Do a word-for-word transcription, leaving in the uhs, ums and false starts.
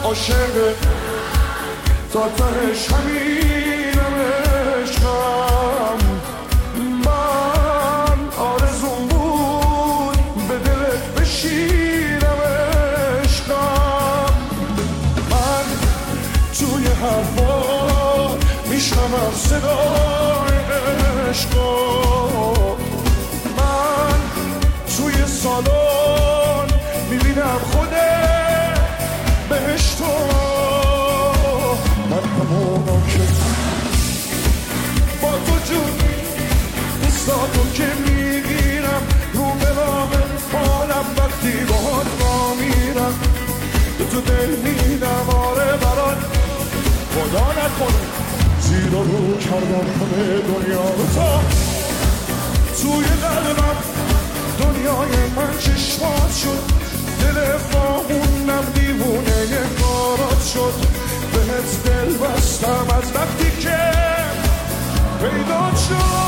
عاشق تا تهش همینم عشقم. من آرزون بود به دلت بشینم عشقم. من توی حرفا میشنوم صدای عشقم. من توی سالن میبینم خود بهشتو. من همونم که با تو جون دوستاتو که میگیرم رو به راه حالم وقتی باهات را میرم به تو دل میدم آره برات خدا نکنه زیر و رو کردم همه دنیا رو تا توی قلبم دنیای من چشمات شد. دل فاهونم دیوونه کارات شد. بهت دل بستم از وقتی که پیدا شد.